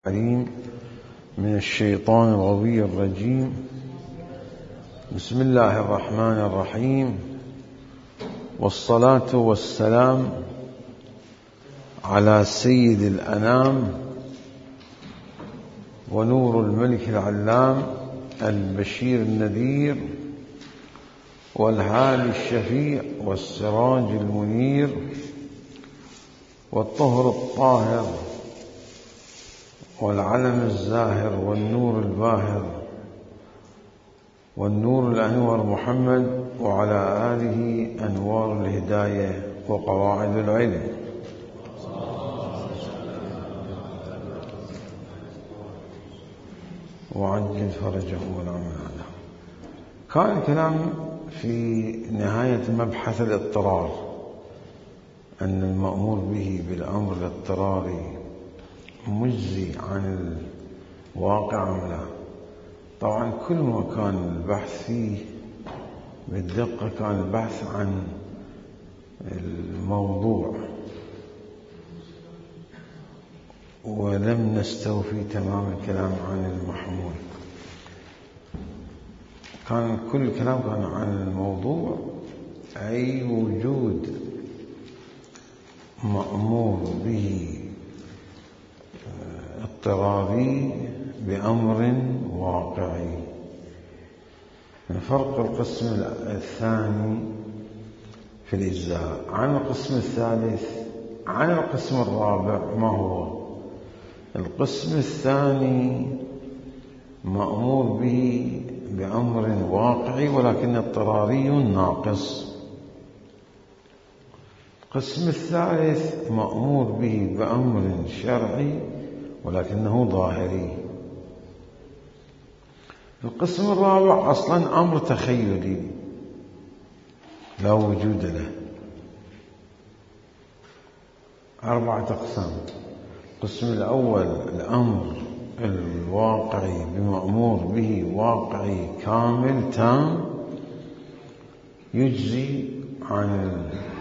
العليم من الشيطان الغوي الرجيم. بسم الله الرحمن الرحيم، والصلاة والسلام على سيد الأنام ونور الملك العلام البشير النذير والهادي الشفيع والسراج المنير والطهر الطاهر والعلم الزاهر والنور الباهر والنور الأنور محمد وعلى آله أنوار الهداية وقواعد العلم. وعجل فرجه والعمل له. كان الكلام في نهاية مبحث الاضطرار أن المأمور به بالأمر الاضطراري مجزي عن الواقع أم لا. طبعا كل ما كان البحث فيه بالدقة كان البحث عن الموضوع، ولم نستوفي تمام الكلام عن المحمول. كان كل الكلام كان عن الموضوع، أي وجود مأمور به اضطراري بأمر واقعي. فرق القسم الثاني في الإجزاء عن القسم الثالث عن القسم الرابع ما هو؟ القسم الثاني مأمور به بأمر واقعي ولكن اضطراري ناقص. القسم الثالث مأمور به بأمر شرعي ولكنه ظاهري. القسم الرابع أصلا أمر تخيلي لا وجود له. 4 أقسام. القسم الأول الأمر الواقعي بمأمور به واقعي كامل تام يجزي عن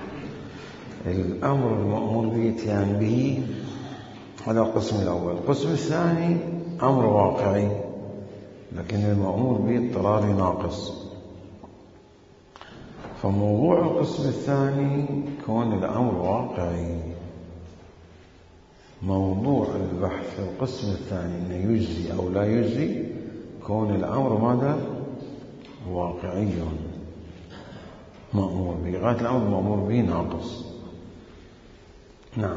الأمر المأمور به اتيان به. هذا القسم الأول. القسم الثاني أمر واقعي لكن المأمور به اضطراري ناقص. فموضوع القسم الثاني كون الأمر واقعي. موضوع البحث في القسم الثاني أنه يجزي أو لا يجزي كون الأمر ماذا؟ واقعي مأمور به. غاية الأمر مأمور به ناقص. نعم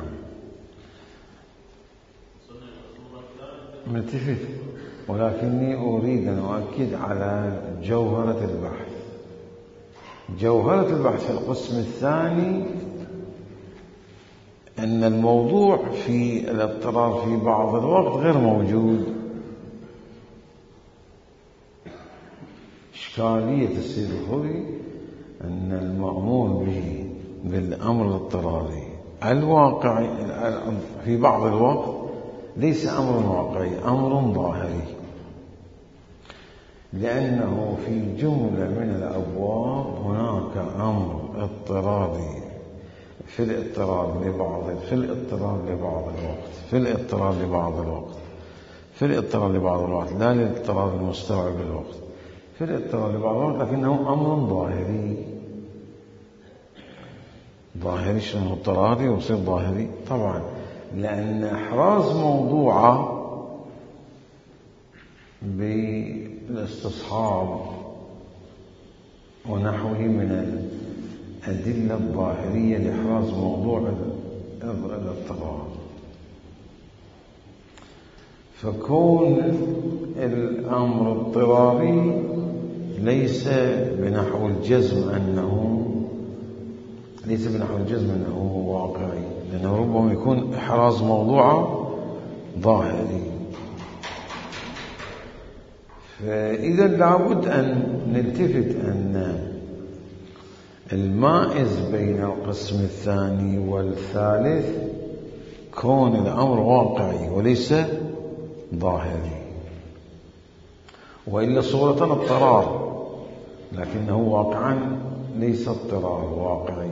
ملتفت، ولكني أريد أن أؤكد على جوهرة البحث. جوهرة البحث في القسم الثاني أن الموضوع في الاضطرار في بعض الوقت غير موجود. إشكالية السيد الخوئي أن المأمور به بالأمر الاضطراري الواقعي في بعض الوقت ليس أمر واقعي، أمر ظاهري، لأنه في جملة من الأبواب هناك أمر اضطراري في الاضطرار لبعض الوقت لا للاضطرار المستوعب الوقت، في الاضطرار لبعض الوقت لكنه أمر ظاهري. شنو اضطراري ويصير ظاهري؟ طبعا لأن إحراز موضوعه بالاستصحاب ونحوه من الأدلة الظاهرية لإحراز موضوع الاضطرار. فكون الأمر اضطراري ليس بنحو الجزم أنه واقعي، لأنه ربما يكون إحراز موضوعه ظاهري. فإذا لابد أن نلتفت أن المائز بين القسم الثاني والثالث كون الأمر واقعي وليس ظاهري، وإلا صورة اضطرار لكنه واقعا ليس اضطرار واقعي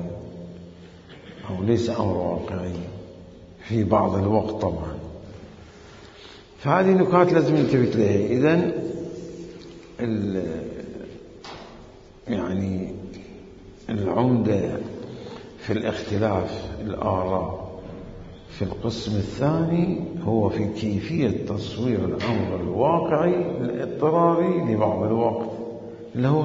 أو ليس أمر واقعي في بعض الوقت طبعا. فهذه نكات لازم نلتفت لها. إذن يعني العمدة في الاختلاف الآراء في القسم الثاني هو في كيفية تصوير الأمر الواقعي الاضطراري لبعض الوقت، اللي هو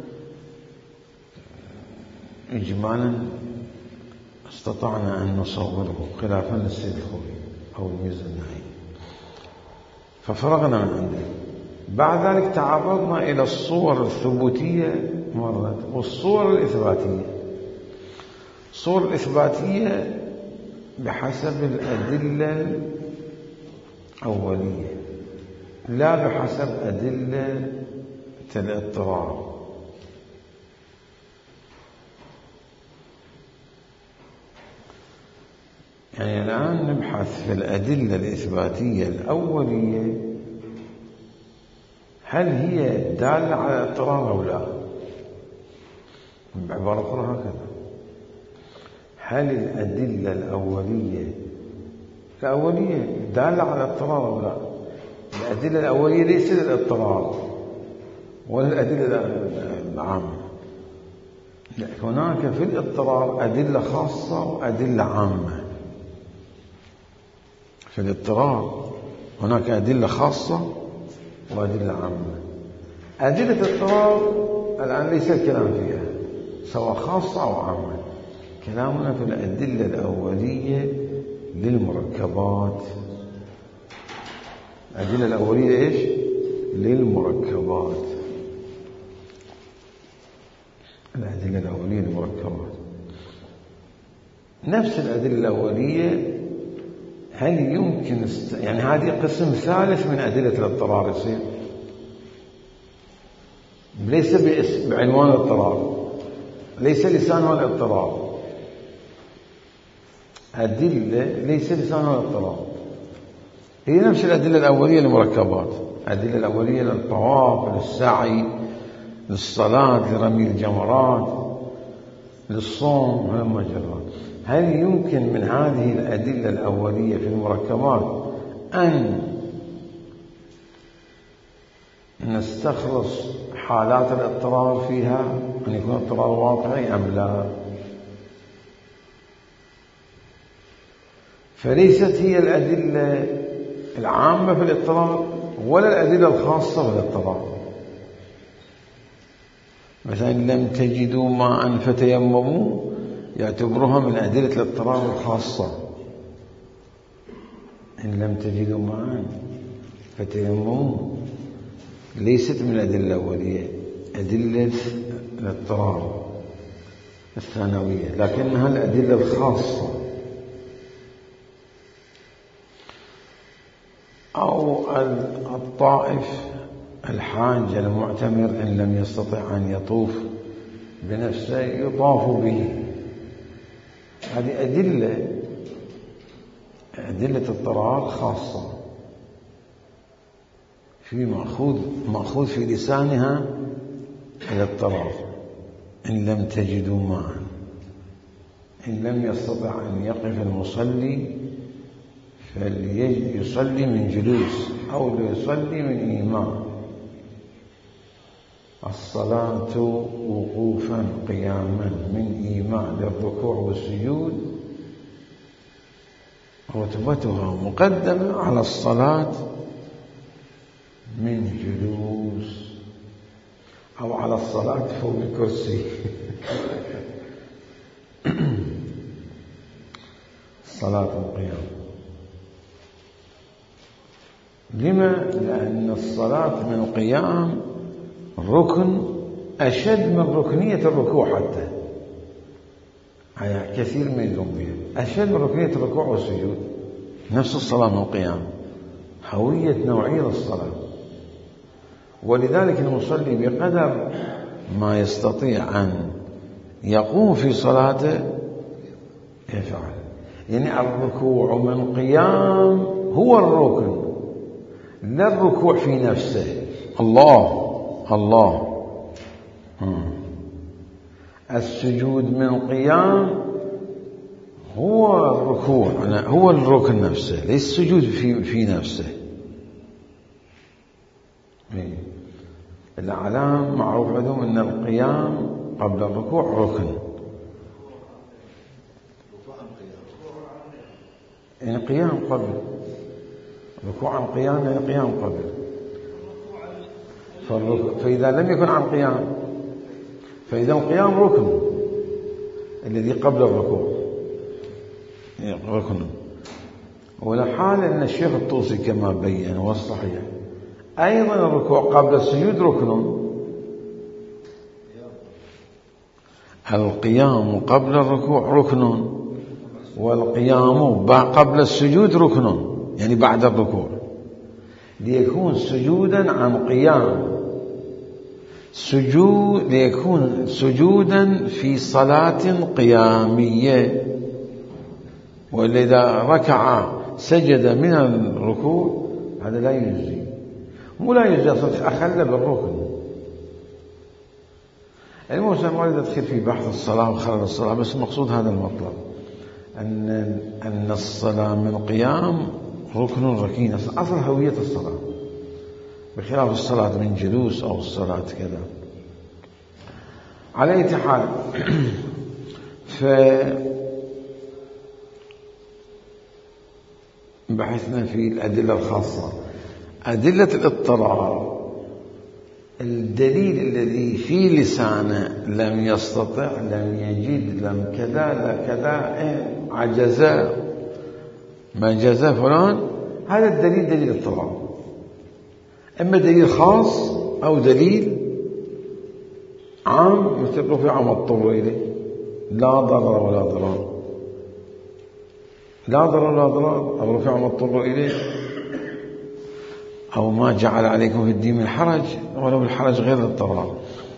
إجمالا استطعنا أن نصوره خلافا للسيد الخوئي أو الميزة النهائي. ففرغنا من عنده. بعد ذلك تعرضنا إلى الصور الثبوتية مرة والصور الإثباتية. الصور الإثباتية بحسب الأدلة الأولية لا بحسب أدلة الاضطرار. يعني الآن نبحث في الأدلة الإثباتية الأولية هل هي دالة على الاضطرار أو لا. بعبارة أخرى هكذا، هل الأدلة الأولية دالة على الاضطرار أو لا. الأدلة الأولية ليست الاضطرار ولا الأدلة العامة. هناك في الاضطرار أدلة خاصة وأدلة عامة. في الاضطرار هناك أدلة خاصة وأدلة عامة. أدلة الاضطرار الآن ليس الكلام فيها سواء خاصة أو عامة. كلامنا في الأدلة الأولية للمركبات. الأدلة الأولية إيش؟ للمركبات. الأدلة الأولية للمركبات نفس الأدلة الأولية. هل يمكن يعني هذه قسم ثالث من أدلة الاضطرار يصير، ليس بعنوان الاضطرار، ليس لسانها الاضطرار. أدلة ليس لسانها الاضطرار، هي نفس الأدلة الأولية للمركبات. الأدلة الأولية للطواف، للسعي، للصلاة، لرمي الجمرات، للصوم والمجرات. هل يمكن من هذه الأدلة الأولية في المركبات أن نستخلص حالات الاضطرار فيها، أن يكون اضطرار واقعي أم لا؟ فليست هي الأدلة العامة في الاضطرار ولا الأدلة الخاصة في الاضطرار. مثلا لم تجدوا ماء فتيمموا يعتبرها من أدلة الاضطرار الخاصة. إن لم تجدوا ماء فتيمموا ليست من الأدلة الأولية، أدلة الاضطرار الثانوية، لكنها الأدلة الخاصة. أو الطائف الحاج المعتمر إن لم يستطع أن يطوف بنفسه يطاف به. هذه أدلة اضطرار خاصة في مأخوذ في لسانها الاضطرار. إن لم تجدوا ماء، إن لم يستطع أن يقف المصلي فليصلي من جلوس أو ليصلي من إيماء. الصلاة وقوفا قياما من إيماء للركوع والسجود رتبتها مقدمة على الصلاة من جلوس أو على الصلاة فوق الكرسي. صلاة القيام. لما؟ لأن الصلاة من القيام ركن أشد من ركنية الركوع، حتى كثير من الأنبياء أشد من ركنية الركوع والسجود. نفس الصلاة من القيام، هوية نوعية الصلاة. ولذلك المصلي بقدر ما يستطيع أن يقوم في صلاته يفعل. يعني الركوع من قيام هو الركن، لا الركوع في نفسه. الله السجود من قيام هو الركوع، هو الركن نفسه، ليس السجود في نفسه. الأعلام معروف عندهم أن القيام قبل الركوع ركن. يعني قيام قبل ركوع عن قيام، يعني قيام قبل. فإذا لم يكن عن قيام فإذا القيام ركن الذي قبل الركوع ركن. ولحال أن الشيخ الطوسي كما بين والصحيح أيضا الركوع قبل السجود ركن. القيام قبل الركوع ركن، والقيام قبل السجود ركن، يعني بعد الركوع، ليكون سجودا عن قيام، ليكون سجودا في صلاة قيامية. وإذا ركع سجد من الركوع هذا لا يجزي، مو لا يجزي، أخل بالركن. المهم ما أريد أدخل في بحث الصلاة وخلل الصلاة، بس المقصود هذا المطلب، أن الصلاة من قيام ركن ركين، أصل هوية الصلاة، بخلاف الصلاة من جلوس أو الصلاة كذا. على أي حال، بحثنا في الأدلة الخاصة. أدلة الاضطرار، الدليل الذي في لسانه لم يستطع، لم يجد، لم كذا، لا كذا، عجز، ما جزى فلان، هذا الدليل دليل اضطرار، إما دليل خاص أو دليل عام، مثل رفع ما اضطر إليه، لا ضرر ولا ضرار، لا ضرر ولا ضرار، أو رفع ما اضطر إليه، أو ما جعل عليكم في الدين من حرج، ولو الحرج غير الضرار.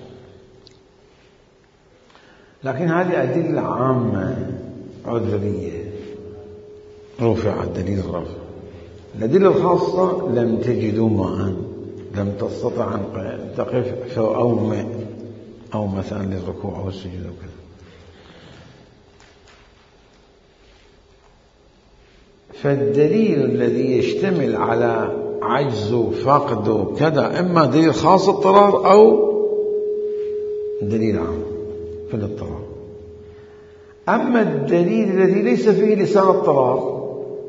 لكن هذه أدلة عامة عذرية رفع دليل الرفع. الأدلة الخاصة لم تجدوا ماء، لم تستطع أن تقف أو مثلا للركوع أو السجود أو كذا. فالدليل الذي يشتمل على عجز فقد كذا إما دليل خاص اضطرار أو دليل عام في الاضطرار. أما الدليل الذي ليس فيه لسان اضطرار،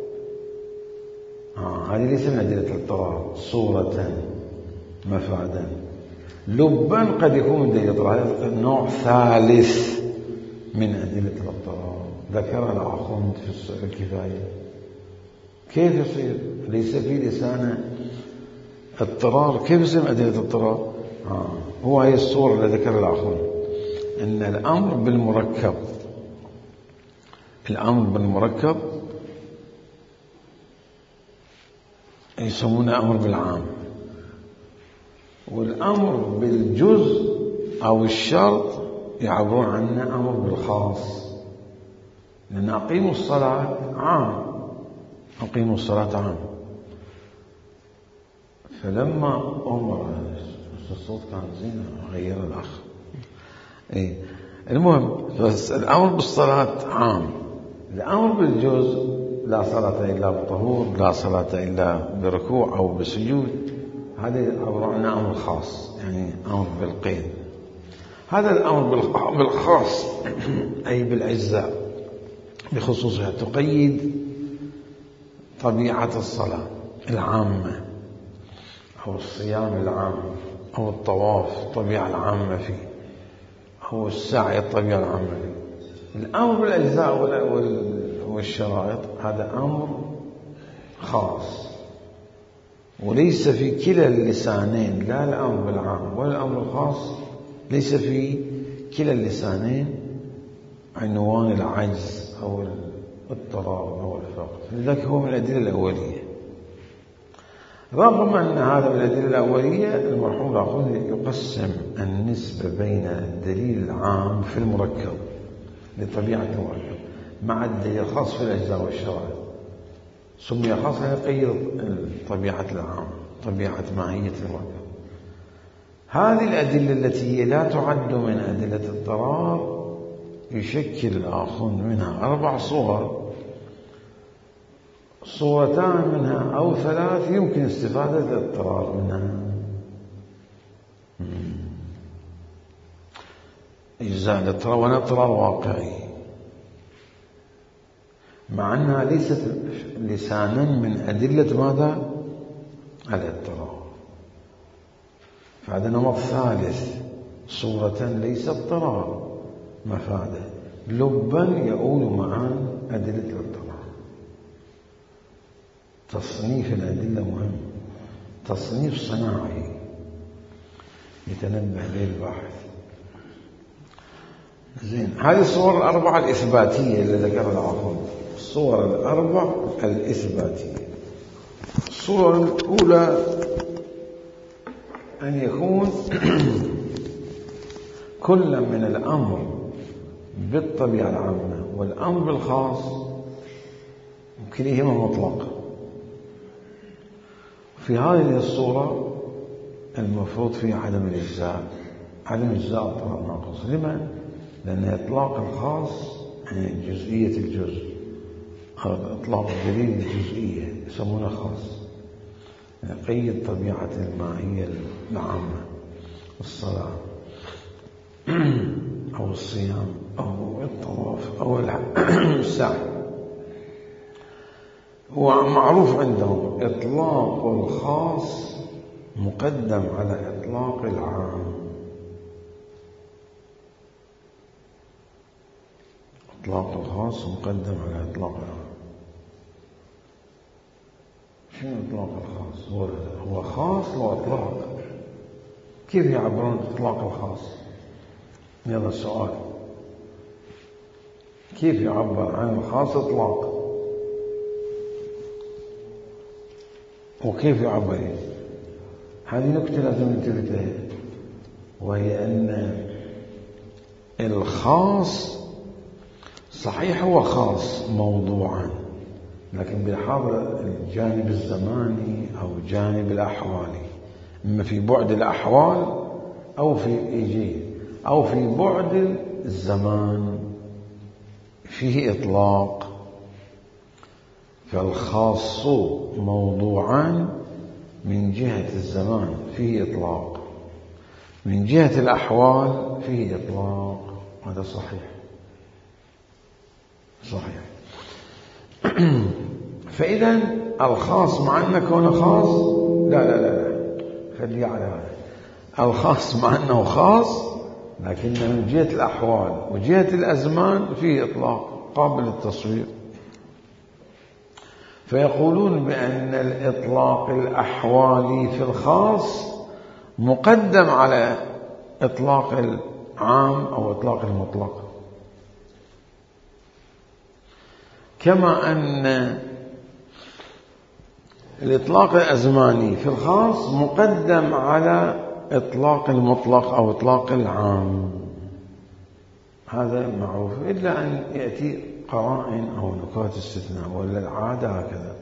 هذه ليس من أدلة الاضطرار صورة مفادا، لبا قد يكون دليل الاضطرار، نوع ثالث من أدلة الاضطرار ذكر الأخوند في الكفاية. كيف يصير ليس في لسانه اضطرار؟ كيف يصير أدلة الاضطرار؟ هو هي الصورة اللي ذكر الأخوند، أن الأمر بالمركب، الأمر بالمركب يسمونه أمر بالعام، والأمر بالجزء أو الشرط يعبرون عنه أمر بالخاص. لأن أقيموا الصلاة عام، أقيموا الصلاة عام. فلما أمر الصوت كان زين غير الأخ المهم، بس الأمر بالصلاة عام، الأمر بالجزء لا صلاة إلا بطهور، لا صلاة إلا بركوع أو بسجود، هذا يعبر عنه أمر خاص، يعني أمر بالقيد. هذا الأمر بالخاص أي بالأجزاء بخصوصها تقيد طبيعة الصلاة العامة أو الصيام العام أو الطواف الطبيعة العامة فيه أو السعي الطبيعة العامة فيه. الأمر بالأجزاء والشرائط هذا أمر خاص، وليس في كلا اللسانين، لا الأمر بالعام ولا الأمر الخاص، ليس في كلا اللسانين عنوان العجز أو الاضطرار أو الفقر. لذلك هو من الأدلة الأولية. رغم أن هذا من الأدلة الأولية، المرحوم الأخوذ يقسم النسبة بين الدليل العام في المركب لطبيعة المركب مع الدليل الخاص في الأجزاء والشرائط. سمي خاص ليقيد طبيعة العام، طبيعة ماهية المركب. هذه الأدلة التي هي لا تعد من أدلة الاضطرار يشكل الآخذ منها 4 صور، صورتان منها أو 3 يمكن استفادة الاضطرار منها. إجزاء الاضطرار والاضطرار واقعي، مع أنها ليست لسانا من أدلة ماذا؟ الاضطرار. فهذا نمط ثالث، صورة ليس اضطرار مفادة، لبا يؤول معان أدلة الاضطرار. تصنيف الأدلة مهم، تصنيف صناعي يتنبه به الباحث. زين، هذه الصور الأربعة الإثباتية اللي ذكرها العقل، الصور الأربع الإثباتية. الصورة الأولى أن يكون كل من الأمر بالطبيعة العامة والأمر بالخاص كليهما مطلق. في هذه الصورة المفروض فيه عدم الإجزاء، عدم إجزاء اضطرار ناقص. لما؟ لأن إطلاق الخاص يعني جزئية الجزء، إطلاق الدليل الجزئية يسمونه خاص، يعني قيد طبيعة الماهية العامة، الصلاة أو الصيام أو الطواف أو السعي. هو معروف عندهم إطلاق الخاص مقدم على إطلاق العام. إطلاق الخاص مقدم على إطلاق العام. شنو إطلاق الخاص؟ هو خاص وإطلاق. كيف يعبرون إطلاق الخاص؟ يلا السؤال، كيف يعبر عن الخاص إطلاق؟ وكيف يعبر؟ هذه نكتة لازم ننتبه لها، وهي أن الخاص صحيح هو خاص موضوعا، لكن بحاضر الجانب الزماني أو الجانب الأحوالي، إما في بعد الأحوال أو في بعد الزمان فيه إطلاق. فالخاص موضوعان من جهة الزمان فيه إطلاق، من جهة الأحوال فيه إطلاق. هذا صحيح. فإذا الخاص مع أنه كونه خاص، لا خليه على هذا. الخاص مع أنه خاص، لكنه من جهة الأحوال وجهة الأزمان فيه إطلاق قابل للتصوير. فيقولون بأن الإطلاق الأحوالي في الخاص مقدم على إطلاق العام أو إطلاق المطلق، كما أن الإطلاق الأزماني في الخاص مقدم على إطلاق المطلق أو إطلاق العام. هذا معروف، إلا أن يأتي قرائن أو نكات استثناء، ولا العادة هكذا.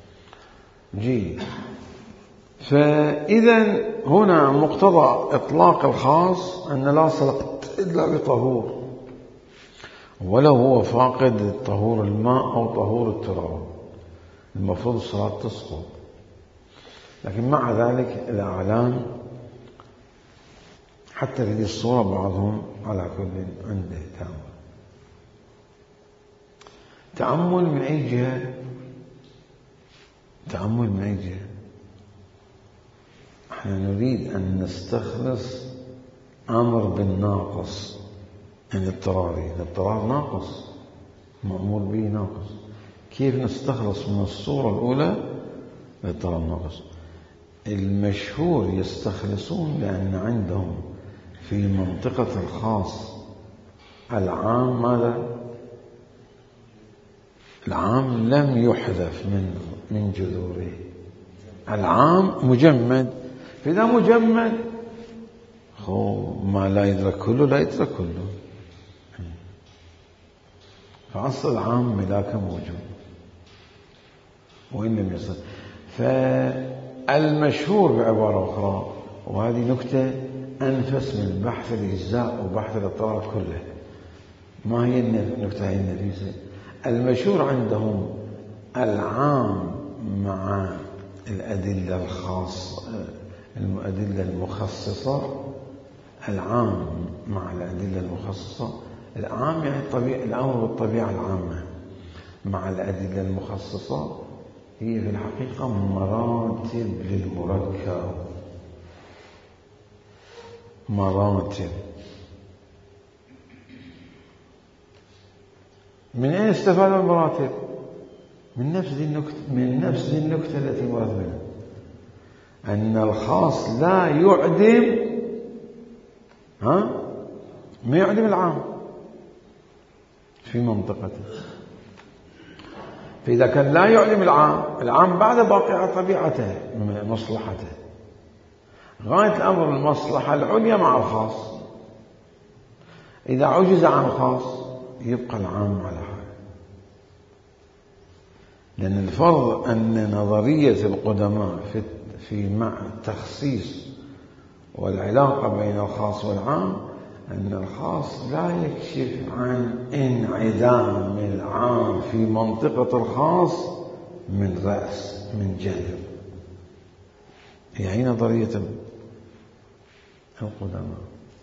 فإذا هنا مقتضى إطلاق الخاص أن لا صلاة إلا بطهور، ولو هو فاقد طهور الماء أو طهور التراب المفروض الصلاة تسقط. لكن مع ذلك الأعلام حتى في هذه الصورة بعضهم على كل عنده تأمل من أي جهة؟ تأمل من أي جهة؟ احنا نريد أن نستخلص أمر بالناقص عن اضطراري. الاضطرار ناقص، مأمور به ناقص. كيف نستخلص من الصورة الأولى الاضطرار ناقص؟ المشهور يستخلصون لأن عندهم في منطقة الخاص العام ماذا؟ العام لم يحذف من جذوره، العام مجمد. فإذا مجمد ما لا يدرك كله لا يدرك كله، فأصل العام ملاك موجود وإن لم يصل. فالمشهور بعبارة أخرى، وهذه نكتة أنفس من بحث الإجزاء وبحث الاضطرار كله. ما هي النكتة هي النفيسة؟ المشهور عندهم العام مع الأدلة الخاصة، الأدلة المخصصة العام مع الأدلة المخصصة. العام يعني الأمر بالطبيعة العامة مع الأدلة المخصصة هي في الحقيقة مراتب للمركب، مراتب. من أين استفاد المراتب؟ من نفس النكتة التي مرت بنا، أن الخاص لا يعدم ما يعدم العام في منطقته. فإذا كان لا يعدم العام بعد باقي على طبيعته مصلحته. غاية الأمر المصلحة العليا مع الخاص. إذا عجز عن الخاص يبقى العام على حاله. لأن الفرض أن نظرية القدماء في مع التخصيص والعلاقة بين الخاص والعام أن الخاص لا يكشف عن انعدام العام في منطقة الخاص من رأس من جانب. هي نظرية القدماء.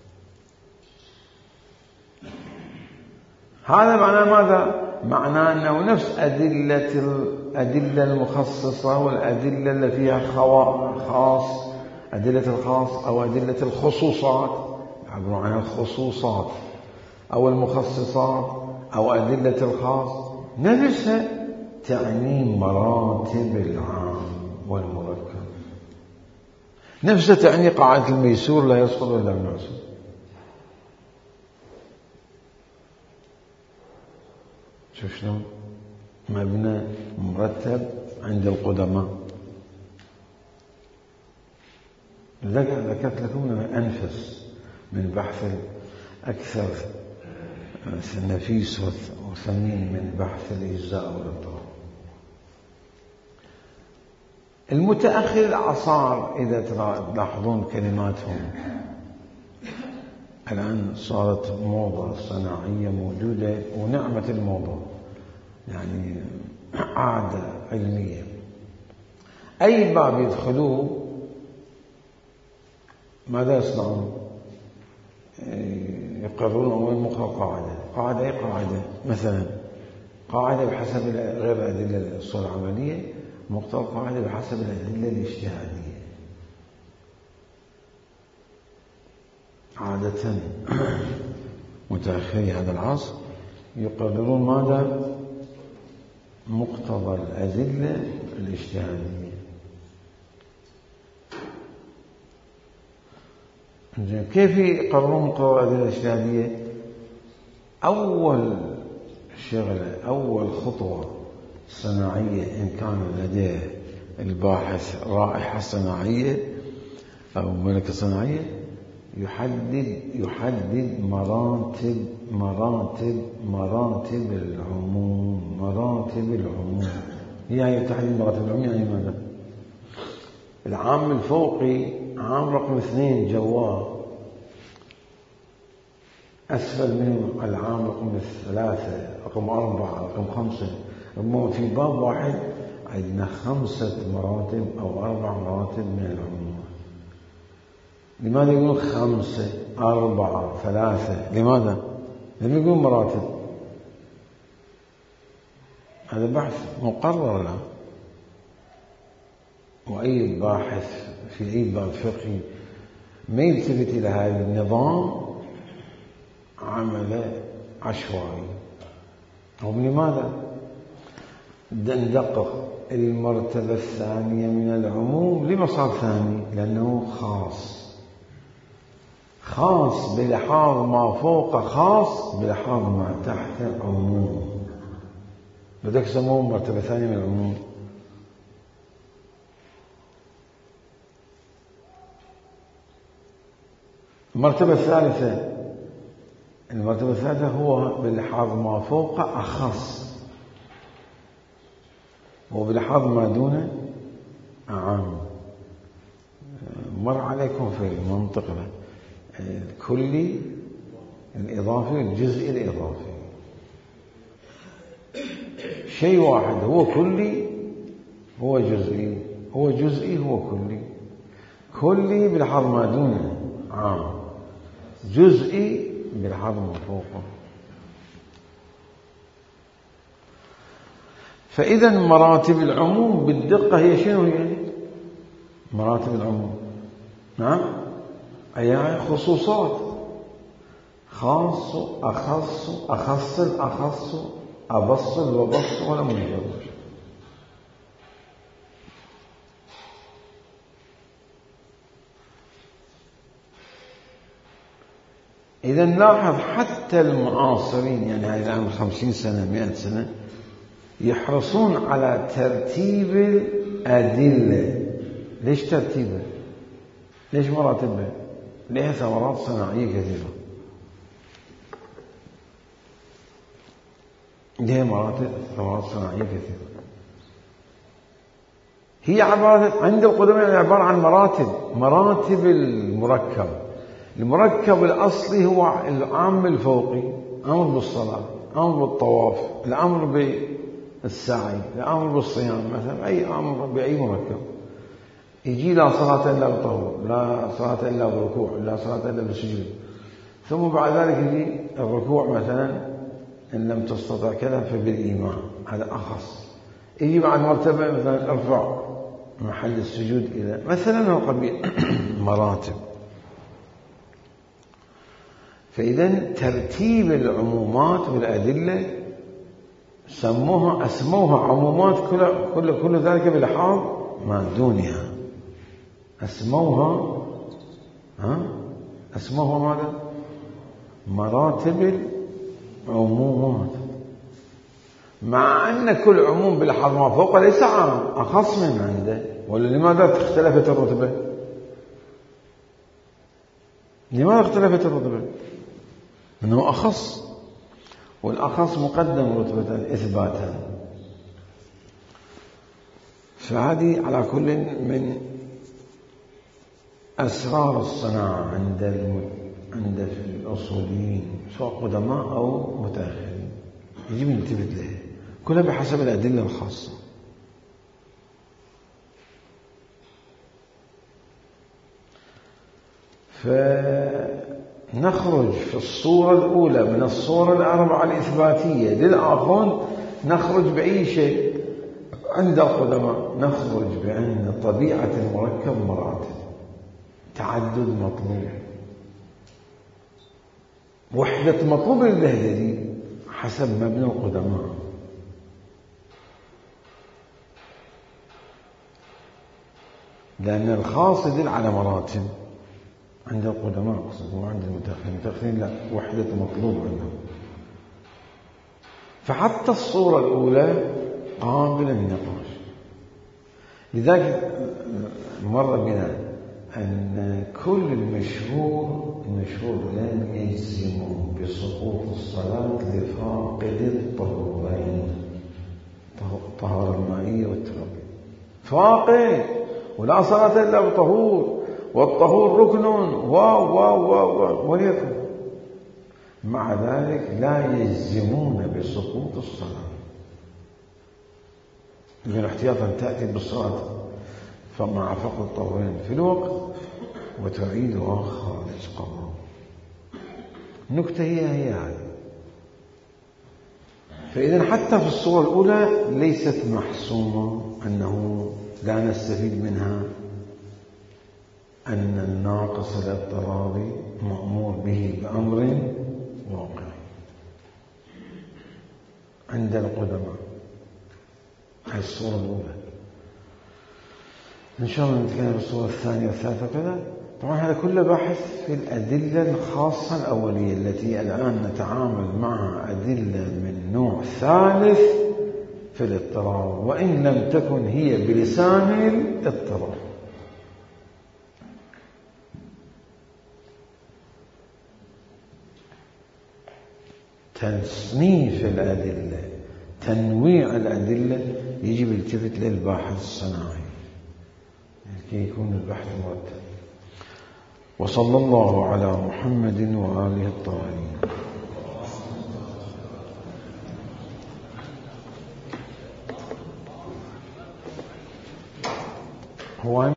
هذا معناه ماذا؟ معناه أنه نفس الأدلة المخصصة والأدلة التي فيها خاص، أدلة الخاص أو أدلة الخصوصات، يعبرون عن الخصوصات أو المخصصات أو أدلة الخاص، نفسها تعني مراتب العام والمركب، نفسها تعني قاعدة الميسور لا يسقط إلا بالمعسور. شوف شلون مبنى مرتب عند القدماء. ذكرت لكم أنفس من بحث أكثر نفيس وثمين من بحث الإجزاء والإضطراب. المتأخر الأعصار إذا تلاحظون كلماتهم الآن صارت موضة صناعية موجودة ونعمة الموضة، يعني عادة علمية. أي باب يدخلوه ماذا يصنعون؟ يقررون أول مقرر قاعدة أي قاعدة، مثلا قاعدة بحسب غير الأدلة الصورة العملية، مقتضى قاعدة بحسب الأدلة الاجتهادية. عادة متأخري هذا العصر يقررون ماذا؟ مقتضى الأدلة الاجتهادية. كيف يقررون مقتضى الأدلة الاجتهادية؟ أول شغلة، أول خطوة صناعية إن كان لديه الباحث رائحة صناعية أو ملكة صناعية، يحدد مراتب العموم. يعني تحديد مراتب العموم يعني ماذا؟ العام الفوقي عام رقم 2 جواه، أسفل منه العام رقم 3 رقم 4 رقم 5. أما في باب واحد عندنا 5 مراتب أو 4 مراتب من العموم. لماذا يقولون 5 4 3؟ لماذا؟ لم يقولون مراتب. هذا بحث مقرر له، وأي باحث في أي باب فقهي ما يلتفت إلى هذا النظام عمل عشوائي. أو لماذا؟ ندقق المرتبة الثانية من العموم. لما صار ثاني؟ لأنه خاص بلحاظ ما فوق خاص بلحاظ ما تحت عموم. بدك تسموه مرتبة ثانية من العموم. المرتبة الثالثة هو بلحاظ ما فوق أخص وبلحاظ ما دون أعم. مر عليكم في المنطقة الكلي الإضافي الجزئي الإضافي. شيء واحد هو كلي هو جزئي، هو جزئي هو كلي. كلي بالحظ ما دونه عام، جزئي بالحظ ما فوقه. فإذا مراتب العموم بالدقة هي شنو هي؟ مراتب العموم نعم أي خصوصات، خاص أخص أخص الأخص أبص وبص ولا مجرد. إذا نلاحظ حتى المعاصرين، يعني هاي الآن 50 سنة 100 سنة، يحرصون على ترتيب الأدلة. ليش ترتيبه؟ ليش مراتبه؟ لها ثمرات صناعية كثيرة. لها ثمرات صناعية كثيرة. هي عبارة عند القدماء عبارة عن مراتب المركب. المركب الأصلي هو الأمر الفوقي، أمر بالصلاة، أمر بالطواف، الأمر بالسعي، الأمر بالصيام مثلا، أي أمر بأي مركب. يجي لا صلاة إلا بالطهور، لا صلاة إلا بالركوع، لا صلاة إلا بالسجود. ثم بعد ذلك يجي الركوع مثلا إن لم تستطع كذا فبالإيمان، هذا أخص. يجي بعد مرتبة مثلا ارفع محل السجود إلى مثلا قبيل مراتب. فإذا ترتيب العمومات والأدلة أسموها عمومات كل ذلك بلحاظ ما دونها. أسموها ماذا؟ مراتب العمومات، مع أن كل عموم بلحاظ ما فوق ليس عام، أخص من عنده. ولا لماذا اختلفت الرتبة؟ لماذا اختلفت الرتبة؟ أنه أخص، والأخص مقدم رتبة إثباتا. فهذه على كل من أسرار الصناعة عند الأصوليين سواء قدماء أو متأخرين، يجب ننتبه له كلها بحسب الأدلة الخاصة. فنخرج في الصورة الأولى من الصورة الأربعة الإثباتية للآخر، نخرج بأي شيء عند القدماء؟ نخرج بأن طبيعة المركب مراتب، تعدد مطلوب، وحدة مطلوب للهدي حسب مبنى القدماء. لأن الخاص يدل على مراتب عند القدماء وعند المتأخرين لا، وحدة مطلوب عندهم. فحتى الصورة الأولى قابلة للنقاش. لذلك مر بنا أن كل المشهور لن يجزم بسقوط الصلاة لفاقد الطهورين، الطهارة المائية والترابية، فاقد ولا صلاة إلا بطهور، والطهور ركن وليكن. مع ذلك لا يجزمون بسقوط الصلاة، لأن احتياطا تأتي بالصلاة فمع فقد الطهورين في الوقت وتعيدها خارج قضاء. النكتة هي هذه. فإذا حتى في الصورة الأولى ليست محسومة، أنه لا نستفيد منها أن الناقص الاضطراري مأمور به بأمر واقع عند القدماء. هذه الصورة الأولى. إن شاء الله نتكلم بالصورة الثانية والثالثة وكذا. طبعا هذا كله باحث في الأدلة الخاصة الأولية التي الآن نتعامل معها أدلة من نوع ثالث في الاضطرار، وإن لم تكن هي بلسان الاضطرار. تصنيف الأدلة، تنويع الأدلة، يجب التفت للباحث الصناعي كي يكون البحث مرتب. وصلى الله على محمد وآله الطاهرين. هو